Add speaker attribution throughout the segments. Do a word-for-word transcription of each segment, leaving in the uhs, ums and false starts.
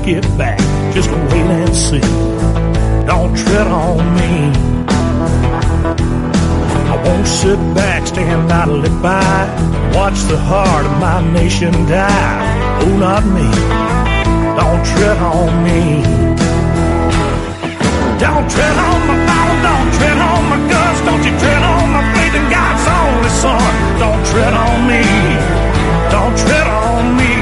Speaker 1: take it back. Just wait and see. Don't tread on me. I won't sit back, stand idly by, watch the heart of my nation die. Oh, not me. Don't tread on me. Don't tread on my Bible, don't tread on my guts, don't you tread on my faith in God's only Son. Don't tread on me. Don't tread on me.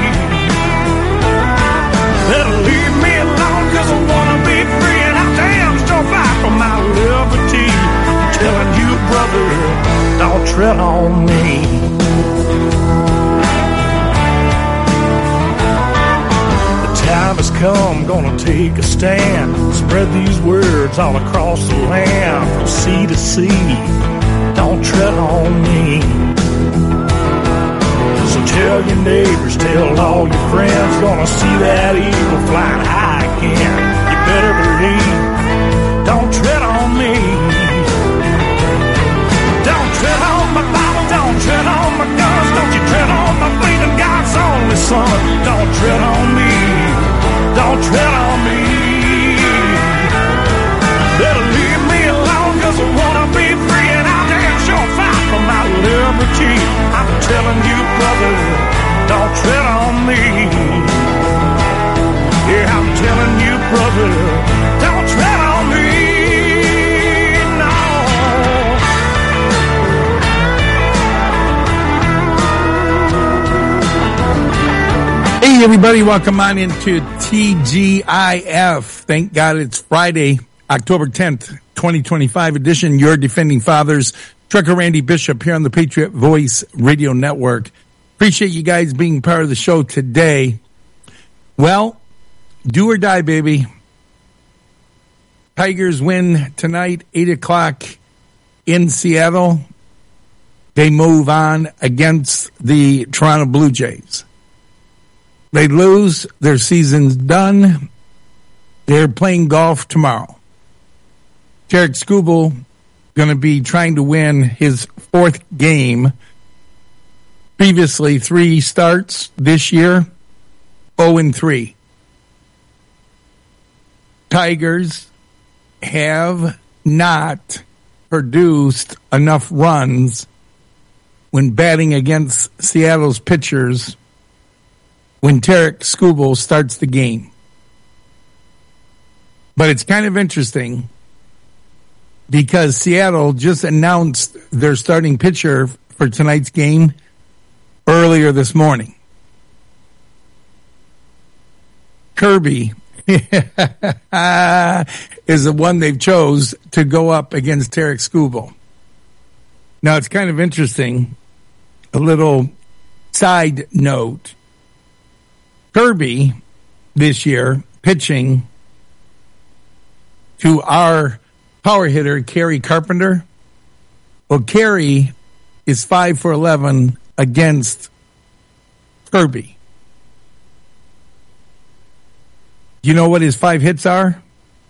Speaker 1: Better leave me alone, cause I wanna be free, and I damn sure fight for my liberty. I'm telling you, brother, don't tread on me. The time has come, gonna take a stand, spread these words all across the land, from sea to sea. Don't tread on me. So tell your neighbors, tell all your friends, gonna see that eagle flying high again. You better believe, don't tread on me. Don't tread on my Bible, don't tread on my guns, don't you tread on my faith in God's only Son. Don't tread on me, don't tread on me. Better leave me alone, cause I wanna be free, and I'll damn sure fight for my liberty. I'm telling you, brother, don't tread on me. Yeah, I'm telling you, brother, don't tread on me. No.
Speaker 2: Hey, everybody, welcome on into T G I F. Thank God it's Friday, October tenth, twenty twenty-five edition. Your Defending Fathers, Trucker Randy Bishop here on the Patriot Voice Radio Network. Appreciate you guys being part of the show today. Well, do or die, baby. Tigers win tonight, eight o'clock in Seattle. They move on against the Toronto Blue Jays. They lose, their season's done. They're playing golf tomorrow. Tarik Skubal going to be trying to win his fourth game. Previously, three starts this year, oh and three. Tigers have not produced enough runs when batting against Seattle's pitchers when Tarik Skubal starts the game. But it's kind of interesting because Seattle just announced their starting pitcher for tonight's game earlier this morning. Kirby is the one they've chose to go up against Tarik Skubal. Now, it's kind of interesting, a little side note. Kirby this year pitching to our power hitter, Kerry Carpenter. Well, Kerry is five for eleven against Kirby. Do you know what his five hits are?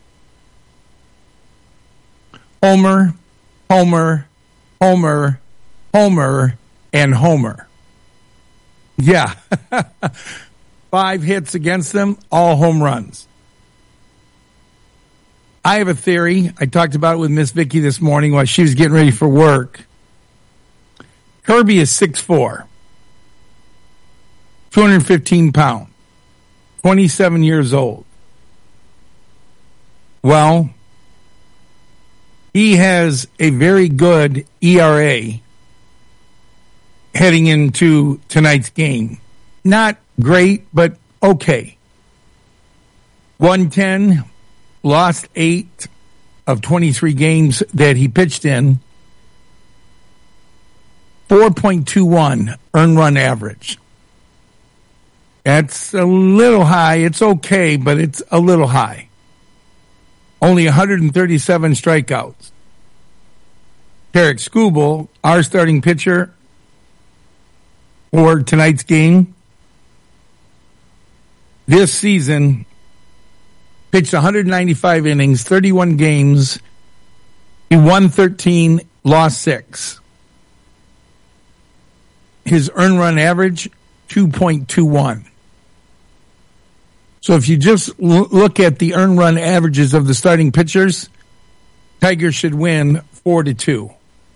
Speaker 2: Homer, Homer, Homer, Homer, and Homer. Yeah. Five hits against them, all home runs. I have a theory. I talked about it with Miss Vicky this morning while she was getting ready for work. Kirby is six foot four, two hundred fifteen pounds, twenty-seven years old. Well, he has a very good E R A heading into tonight's game. Not great, but okay. one ten, lost eight of twenty-three games that he pitched in. four point two one earned run average. That's a little high. It's okay, but it's a little high. Only one hundred thirty-seven strikeouts. Tarik Skubal, our starting pitcher for tonight's game, this season pitched one hundred ninety-five innings, thirty-one games. He won thirteen, lost six. His earned run average, two point two one. So if you just l- look at the earned run averages of the starting pitchers, Tigers should win four to two.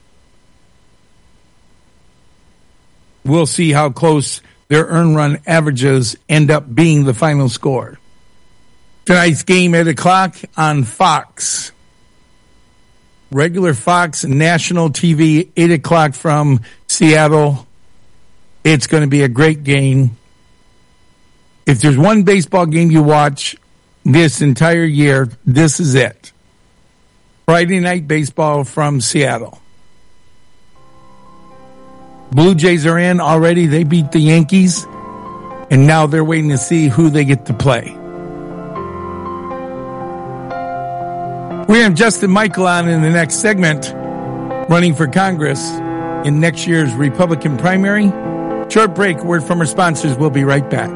Speaker 2: We'll see how close their earned run averages end up being the final score. Tonight's game, eight o'clock on Fox. Regular Fox national T V, eight o'clock from Seattle. It's going to be a great game. If there's one baseball game you watch this entire year, this is it. Friday night baseball from Seattle. Blue Jays are in already. They beat the Yankees, and now they're waiting to see who they get to play. We have Justin Michael on in the next segment, running for Congress in next year's Republican primary. Short break, word from our sponsors. We'll be right back.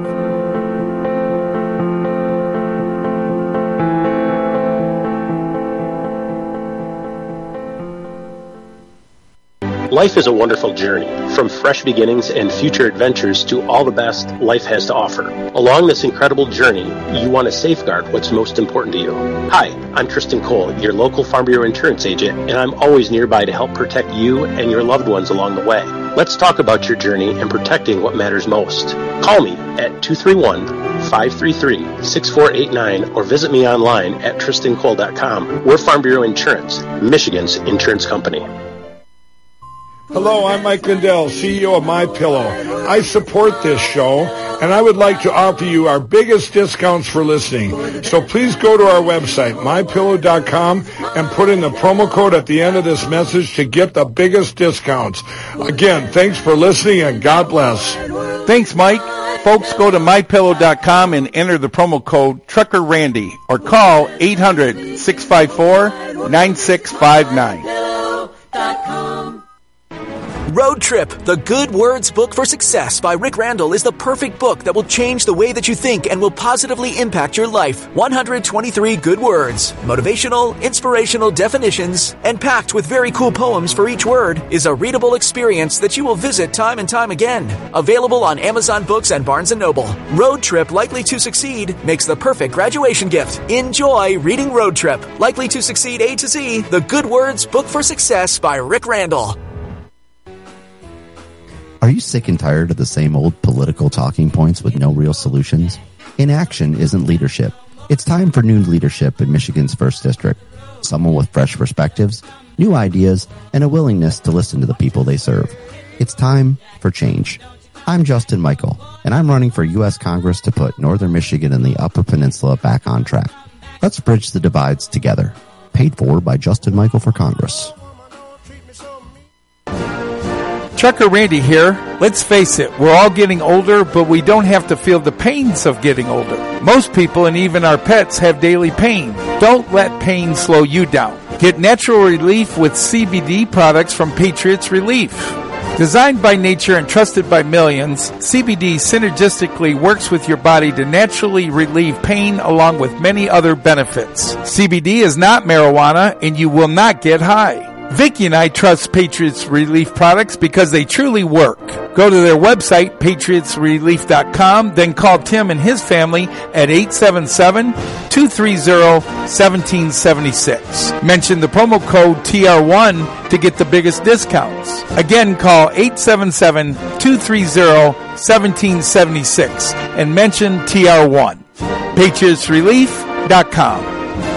Speaker 3: Life is a wonderful journey, from fresh beginnings and future adventures to all the best life has to offer. Along this incredible journey, you want to safeguard what's most important to you. Hi, I'm Tristan Cole, your local Farm Bureau insurance agent, and I'm always nearby to help protect you and your loved ones along the way. Let's talk about your journey and protecting what matters most. Call me at two three one, five three three, six four eight nine or visit me online at tristan cole dot com. We're Farm Bureau Insurance, Michigan's insurance company.
Speaker 4: Hello, I'm Mike Lindell, C E O of MyPillow. I support this show, and I would like to offer you our biggest discounts for listening. So please go to our website, my pillow dot com, and put in the promo code at the end of this message to get the biggest discounts. Again, thanks for listening, and God bless.
Speaker 5: Thanks, Mike. Folks, go to my pillow dot com and enter the promo code Trucker Randy, or call eight hundred, six five four, nine six five nine.
Speaker 6: Road Trip, The Good Words Book for Success by Rick Randall is the perfect book that will change the way that you think and will positively impact your life. one hundred twenty-three good words, motivational, inspirational definitions, and packed with very cool poems for each word, is a readable experience that you will visit time and time again. Available on Amazon Books and Barnes and Noble. Road Trip, Likely to Succeed makes the perfect graduation gift. Enjoy reading Road Trip, Likely to Succeed A to Z, The Good Words Book for Success by Rick Randall.
Speaker 7: Are you sick and tired of the same old political talking points with no real solutions? Inaction isn't leadership. It's time for new leadership in Michigan's first District. Someone with fresh perspectives, new ideas, and a willingness to listen to the people they serve. It's time for change. I'm Justin Michael, and I'm running for U S Congress to put Northern Michigan and the Upper Peninsula back on track. Let's bridge the divides together. Paid for by Justin Michael for Congress.
Speaker 5: Trucker Randy here. Let's face it, we're all getting older, but we don't have to feel the pains of getting older. Most people and even our pets have daily pain. Don't let pain slow you down. Get natural relief with C B D products from Patriots Relief. Designed by nature and trusted by millions, C B D synergistically works with your body to naturally relieve pain along with many other benefits. C B D is not marijuana and you will not get high. Vicky and I trust Patriots Relief products because they truly work. Go to their website, patriots relief dot com, then call Tim and his family at eight seven seven, two three zero, one seven seven six. Mention the promo code T R one to get the biggest discounts. Again, call eight seven seven, two three zero, one seven seven six and mention T R one. patriots relief dot com.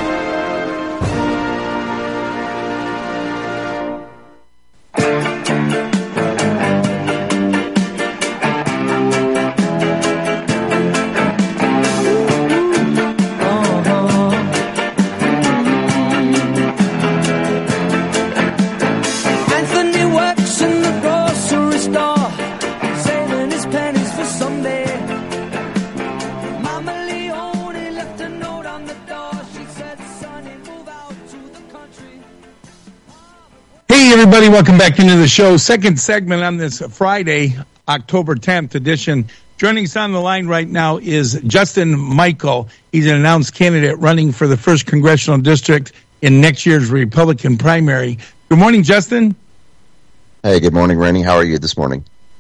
Speaker 2: Everybody, welcome back into the show. Second segment on this Friday, October tenth edition. Joining us on the line right now is Justin Michael. He's an announced candidate running for the first congressional district in next year's Republican primary. Good morning, Justin.
Speaker 8: Hey, good morning, Randy. How are you this morning?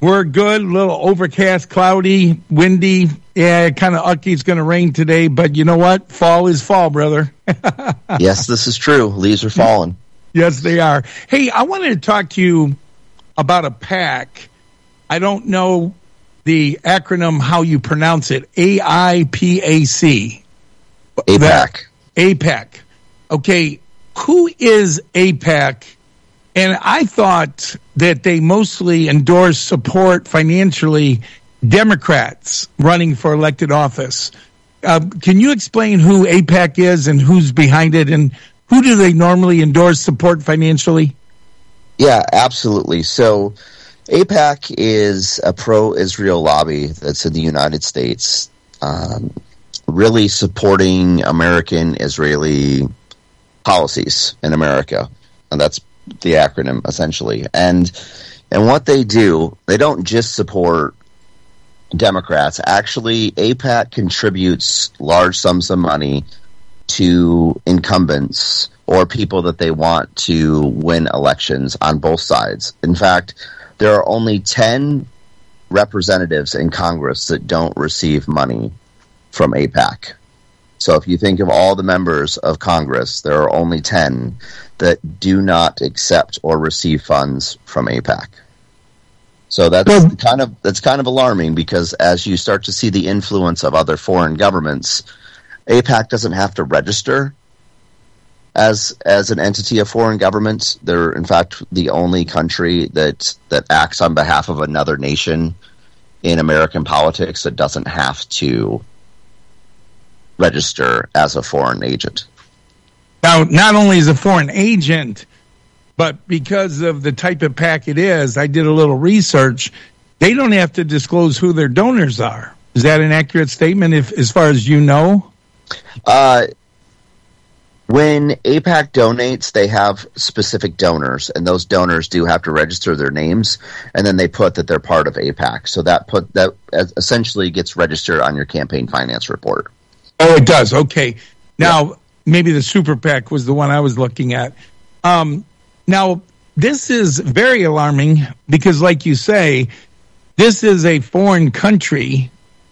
Speaker 2: We're good. A little overcast, cloudy, windy. Yeah, kind of ucky. It's going to rain today, but you know what? Fall is fall, brother.
Speaker 8: Yes, this is true. Leaves are falling.
Speaker 2: Yes, they are. Hey, I wanted to talk to you about a PAC. I don't know the acronym, how you pronounce it. A I P A C.
Speaker 8: AIPAC.
Speaker 2: AIPAC. Okay, who is AIPAC? And I thought that they mostly endorse, support financially Democrats running for elected office. Uh, can you explain who AIPAC is and who's behind it, and who do they normally endorse, support financially?
Speaker 8: Yeah, absolutely. So AIPAC is a pro-Israel lobby that's in the United States, um, really supporting American-Israeli policies in America. And that's the acronym, essentially. And and what they do, they don't just support Democrats. Actually, AIPAC contributes large sums of money to incumbents or people that they want to win elections on both sides. In fact, there are only ten representatives in Congress that don't receive money from AIPAC. So if you think of all the members of Congress, there are only ten that do not accept or receive funds from AIPAC. So that's well, kind of that's kind of alarming, because as you start to see the influence of other foreign governments, AIPAC doesn't have to register as as an entity of foreign government. They're in fact the only country that that acts on behalf of another nation in American politics that doesn't have to register as a foreign agent.
Speaker 2: Now, not only is a foreign agent, but because of the type of PAC it is, I did a little research, they don't have to disclose who their donors are. Is that an accurate statement, if as far as you know?
Speaker 8: Uh, when AIPAC donates, they have specific donors, and those donors do have to register their names, and then they put that they're part of AIPAC. So that put that essentially gets registered on your campaign finance report.
Speaker 2: Oh, it does. Okay. Now, yeah. Maybe the Super PAC was the one I was looking at. Um, now, this is very alarming because, like you say, this is a foreign country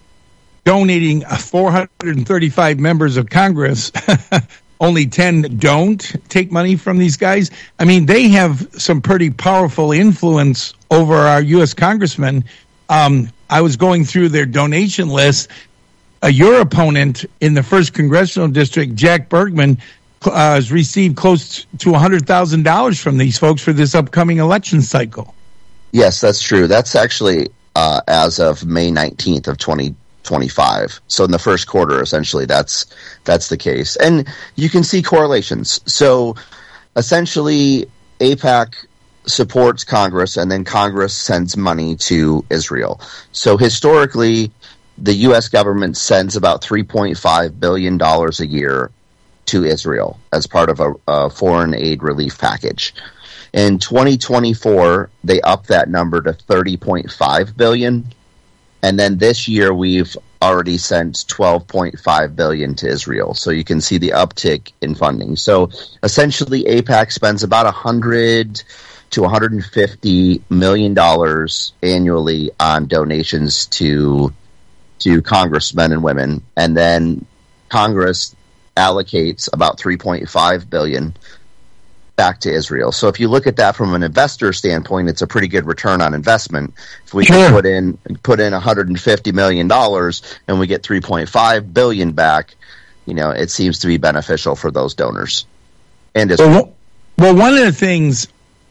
Speaker 2: donating four hundred thirty-five members of Congress. Only ten don't take money from these guys. I mean, they have some pretty powerful influence over our U S congressmen. Um, I was going through their donation list. Uh, your opponent in the first congressional district, Jack Bergman, uh, has received close to one hundred thousand dollars from these folks for this upcoming election cycle.
Speaker 8: Yes, that's true. That's actually uh, as of May nineteenth of twenty twenty-five. So in the first quarter, essentially, that's that's the case. And you can see correlations. So essentially, AIPAC supports Congress, and then Congress sends money to Israel. So historically, the U S government sends about three point five billion dollars a year to Israel as part of a, a foreign aid relief package. In twenty twenty-four, they upped that number to thirty point five billion dollars. And then this year, we've already sent twelve point five billion dollars to Israel. So you can see the uptick in funding. So essentially, AIPAC spends about one hundred to one hundred fifty million dollars annually on donations to to congressmen and women, and then Congress allocates about three point five billion dollars back to Israel. So if you look at that from an investor standpoint, it's a pretty good return on investment. If we sure. can put in put in one hundred fifty million dollars and we get three point five billion dollars back, you know, it seems to be beneficial for those donors. And Israel.
Speaker 2: Well, well, one of the things,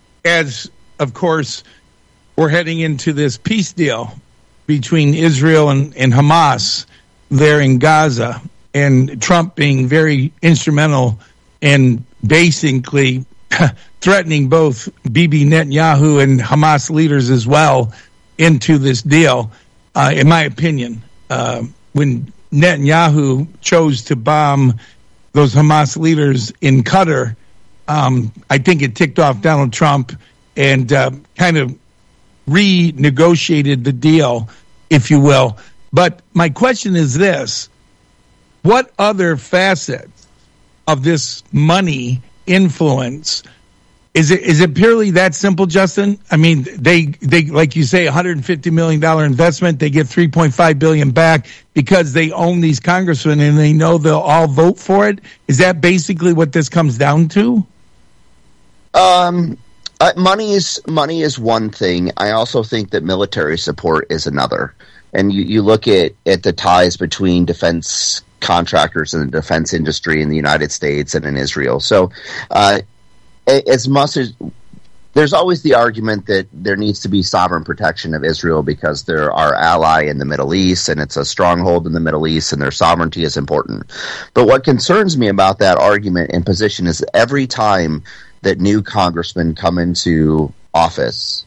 Speaker 2: as of course we're heading into this peace deal between Israel and, and Hamas there in Gaza, and Trump being very instrumental in basically threatening both Bibi Netanyahu and Hamas leaders as well into this deal. Uh, in my opinion, uh, when Netanyahu chose to bomb those Hamas leaders in Qatar, um, I think it ticked off Donald Trump and uh, kind of renegotiated the deal, if you will. But my question is this: what other facets of this money influence Is it is it purely that simple, Justin? I mean, they they like you say, one hundred fifty million dollars investment. They get three point five billion dollars back because they own these congressmen and they know they'll all vote for it. Is that basically what this comes down to?
Speaker 8: Um, uh, money is money is one thing. I also think that military support is another. And you, you look at, at the ties between defense contractors and the defense industry in the United States and in Israel. So, uh, as much as there's always the argument that there needs to be sovereign protection of Israel because they're our ally in the Middle East and it's a stronghold in the Middle East and their sovereignty is important. But what concerns me about that argument and position is every time that new congressmen come into office,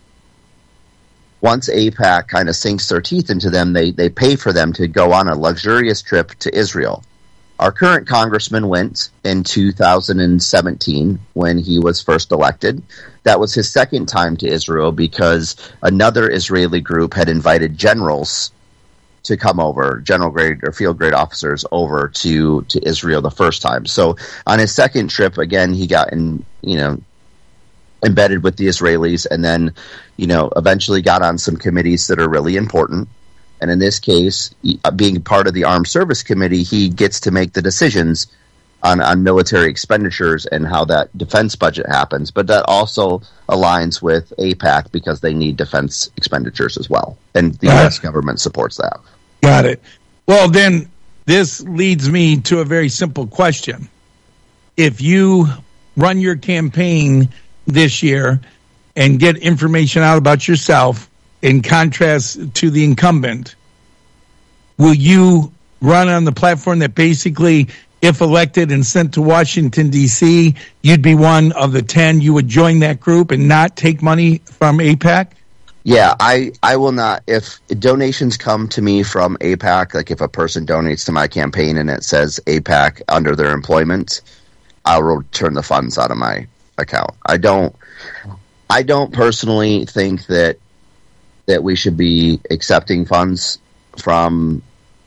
Speaker 8: once AIPAC kind of sinks their teeth into them, they, they pay for them to go on a luxurious trip to Israel. Our current congressman went in two thousand seventeen when he was first elected. That was his second time to Israel because another Israeli group had invited generals to come over, general grade or field grade officers over to, to Israel the first time. So on his second trip, again, he got in, you know, embedded with the Israelis and then, you know, eventually got on some committees that are really important. And in this case, being part of the Armed Service Committee, he gets to make the decisions on, on military expenditures and how that defense budget happens. But that also aligns with AIPAC because they need defense expenditures as well. And the U S government supports that.
Speaker 2: Got it. Well, then this leads me to a very simple question. If you run your campaign this year and get information out about yourself, in contrast to the incumbent, will you run on the platform that basically, if elected and sent to Washington, D C, you'd be one of the ten, you would join that group and not take money from AIPAC?
Speaker 8: Yeah, I, I will not. If donations come to me from AIPAC, like if a person donates to my campaign and it says AIPAC under their employment, I'll return the funds out of my account. I don't, I don't personally think that that we should be accepting funds from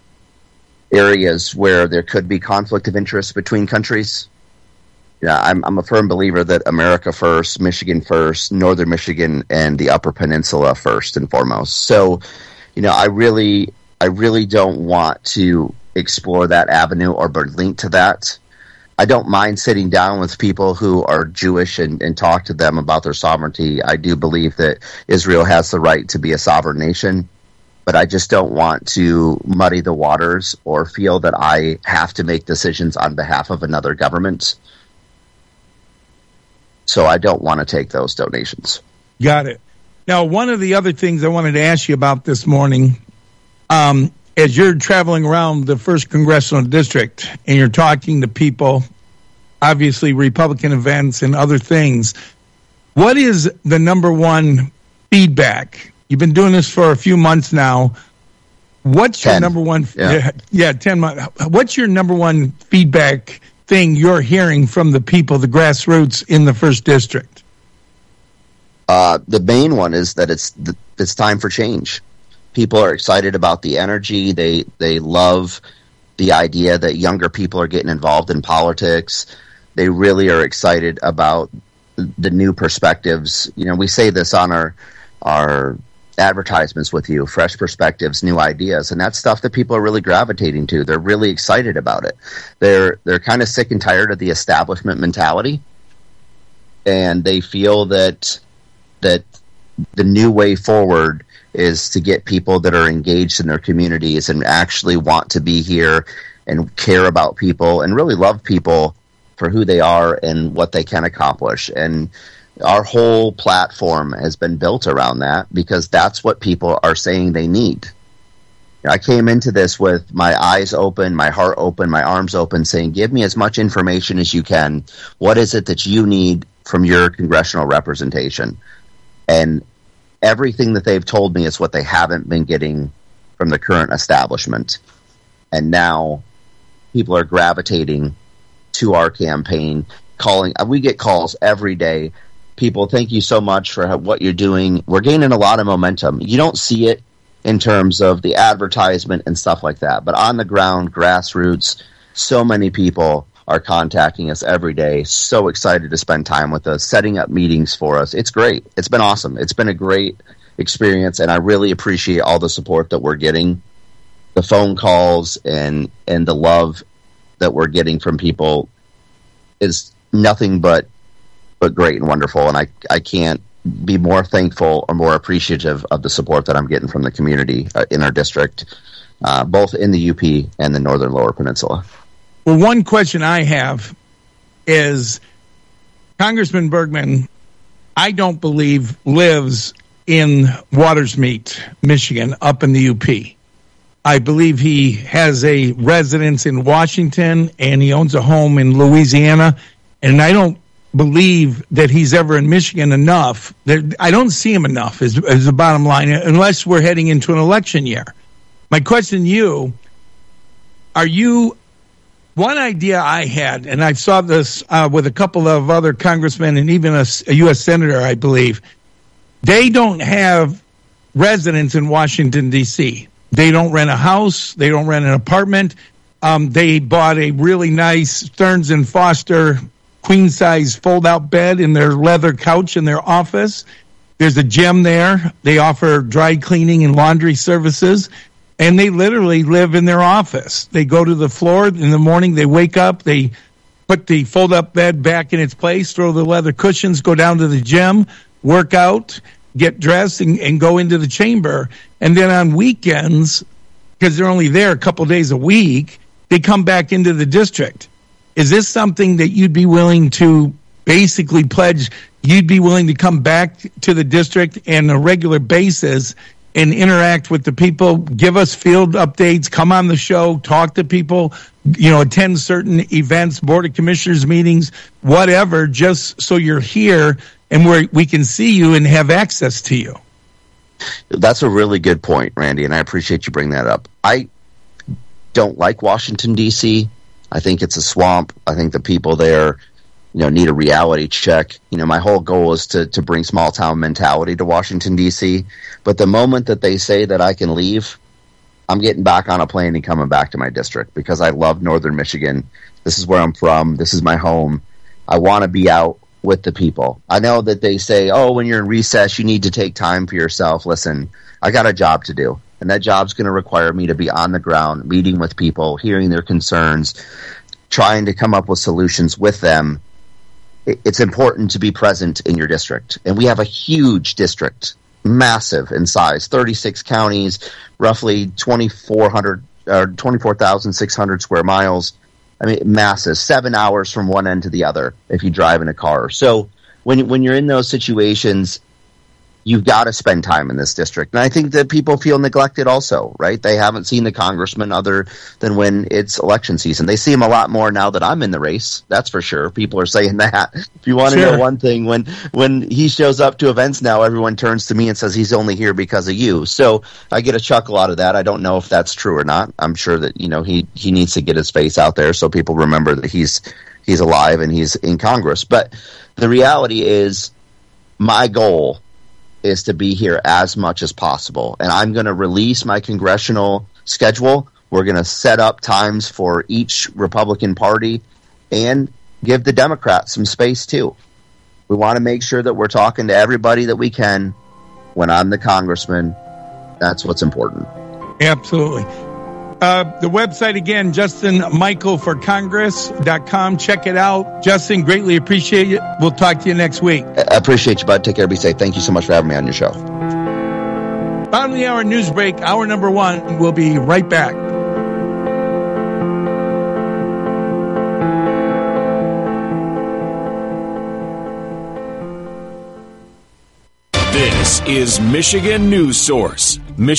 Speaker 8: areas where there could be conflict of interest between countries. Yeah, I'm, I'm a firm believer that America first, Michigan first, Northern Michigan, and the Upper Peninsula first and foremost. So, you know, I really, I really don't want to explore that avenue or be linked to that. I don't mind sitting down with people who are Jewish and, and talk to them about their sovereignty. I do believe that Israel has the right to be a sovereign nation, but I just don't want to muddy the waters or feel that I have to make decisions on behalf of another government. So I don't want to take those donations.
Speaker 2: Got it. Now, one of the other things I wanted to ask you about this morning, um, as you're traveling around the first congressional district and you're talking to people, obviously Republican events and other things, what is the number one feedback? You've been doing this for a few months now. What's ten. Your number one?
Speaker 8: Yeah.
Speaker 2: yeah, yeah, ten months. What's your number one feedback thing you're hearing from the people, the grassroots in the first district?
Speaker 8: Uh, the main one is that it's it's time for change. People are excited about the energy. They they love the idea that younger people are getting involved in politics. They really are excited about the new perspectives. You know, we say this on our our advertisements with you, fresh perspectives, new ideas, and that's stuff that people are really gravitating to. They're really excited about it. They're they're kind of sick and tired of the establishment mentality, and they feel that that the new way forward is to get people that are engaged in their communities and actually want to be here and care about people and really love people for who they are and what they can accomplish. And our whole platform has been built around that because that's what people are saying they need. I came into this with my eyes open, my heart open, my arms open, saying, give me as much information as you can. What is it that you need from your congressional representation? And everything that they've told me is what they haven't been getting from the current establishment. And now people are gravitating to our campaign, calling. We get calls every day. People, thank you so much for what you're doing. We're gaining a lot of momentum. You don't see it in terms of the advertisement and stuff like that. But on the ground, grassroots, so many people are contacting us every day. So excited to spend time with us, setting up meetings for us. It's great. It's been awesome. It's been a great experience, and I really appreciate all the support that we're getting, the phone calls and and the love that we're getting from people is nothing but but great and wonderful. And I I can't be more thankful or more appreciative of the support that I'm getting from the community uh, in our district, uh, both in the U P and the Northern Lower Peninsula.
Speaker 2: Well, one question I have is Congressman Bergman, I don't believe, lives in Watersmeet, Michigan, up in the U P. I believe he has a residence in Washington and he owns a home in Louisiana, and I don't believe that he's ever in Michigan enough. I don't see him enough is, is the bottom line, unless we're heading into an election year. My question to you, are you, one idea I had, and I saw this uh, with a couple of other congressmen and even a, a U S senator, I believe, they don't have residence in Washington, D C. They don't rent a house. They don't rent an apartment. Um, they bought a really nice Stearns and Foster queen-size fold-out bed in their leather couch in their office. There's a gym there. They offer dry cleaning and laundry services, and they literally live in their office. They go to the floor in the morning. They wake up. They put the fold-up bed back in its place, throw the leather cushions, go down to the gym, work out, get dressed, and, and go into the chamber. And then on weekends, because they're only there a couple days a week, they come back into the district. Is this something that you'd be willing to basically pledge? You'd be willing to come back to the district on a regular basis and interact with the people, give us field updates, come on the show, talk to people, you know, attend certain events, Board of Commissioners meetings, whatever, just so you're here and we we can see you and have access to you?
Speaker 8: That's a really good point, Randy, and I appreciate you bringing that up. I don't like Washington, D C. I think it's a swamp. I think the people there, you know, need a reality check. You know, my whole goal is to, to bring small town mentality to Washington, D C. But the moment that they say that I can leave, I'm getting back on a plane and coming back to my district because I love Northern Michigan. This is where I'm from. This is my home. I want to be out with the people. I know that they say, oh, when you're in recess, you need to take time for yourself. Listen, I got a job to do. And that job's going to require me to be on the ground, meeting with people, hearing their concerns, trying to come up with solutions with them. It's important to be present in your district. And we have a huge district, massive in size, thirty-six counties, roughly twenty-four hundred or twenty-four thousand six hundred square miles. I mean, massive, seven hours from one end to the other if you drive in a car. So when when you're in those situations, you've got to spend time in this district. And I think that people feel neglected also, right? They haven't seen the congressman other than when it's election season. They see him a lot more now that I'm in the race. That's for sure. People are saying that. If you want to
Speaker 2: Sure.
Speaker 8: know one thing, when when he shows up to events now, everyone turns to me and says he's only here because of you. So I get a chuckle out of that. I don't know if that's true or not. I'm sure that, you know, he, he needs to get his face out there so people remember that he's he's alive and he's in Congress. But the reality is my goal is to be here as much as possible. And I'm going to release my congressional schedule. We're going to set up times for each Republican Party and give the Democrats some space too. We want to make sure that we're talking to everybody that we can when I'm the congressman. That's what's important.
Speaker 2: Absolutely. Uh, the website again, Justin Michael for Congress dot com. Check it out. Justin, greatly appreciate it. We'll talk to you next week.
Speaker 8: I appreciate you, bud. Take care. Be safe. Thank you so much for having me on your show.
Speaker 2: Bottom of the hour news break, hour number one. We'll be right back.
Speaker 9: This is Michigan News Source. Mich-